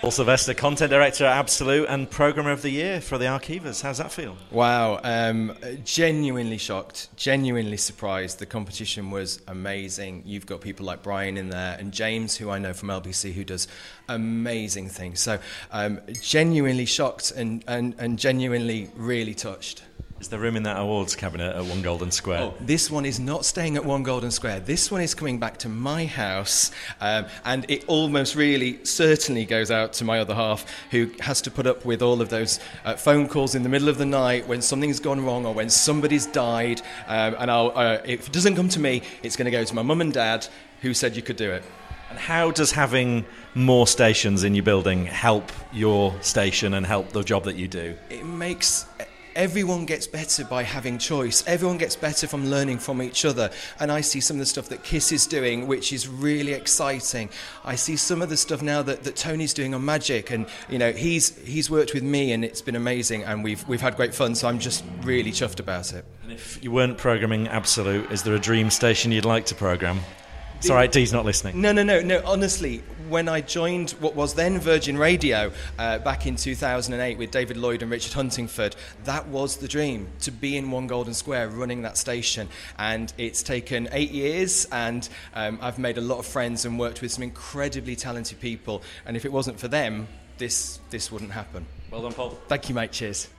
Paul Sylvester, Content Director at Absolute and Programmer of the Year for the Archivers. How's that feel? Wow, genuinely shocked, genuinely surprised. The competition was amazing. You've got people like Brian in there and James, who I know from LBC, who does amazing things. So genuinely shocked and genuinely really touched. Is there room in that awards cabinet at One Golden Square? Oh, this one is not staying at One Golden Square. This one is coming back to my house, and it almost really certainly goes out to my other half, who has to put up with all of those phone calls in the middle of the night when something's gone wrong or when somebody's died. And if it doesn't come to me, it's going to go to my mum and dad, who said you could do it. And how does having more stations in your building help your station and help the job that you do? It makes... Everyone gets better by having choice. Everyone gets better from learning from each other. And I see some of the stuff that Kiss is doing, which is really exciting. I see some of the stuff now that Tony's doing on Magic, and he's worked with me, and it's been amazing, and we've had great fun. So I'm just really chuffed about it. And if you weren't programming Absolute, is there a dream station you'd like to program? It's all right, Dee's not listening. No. Honestly, when I joined what was then Virgin Radio back in 2008 with David Lloyd and Richard Huntingford, that was the dream, to be in One Golden Square running that station. And it's taken 8 years, and I've made a lot of friends and worked with some incredibly talented people. And if it wasn't for them, this wouldn't happen. Well done, Paul. Thank you, mate. Cheers.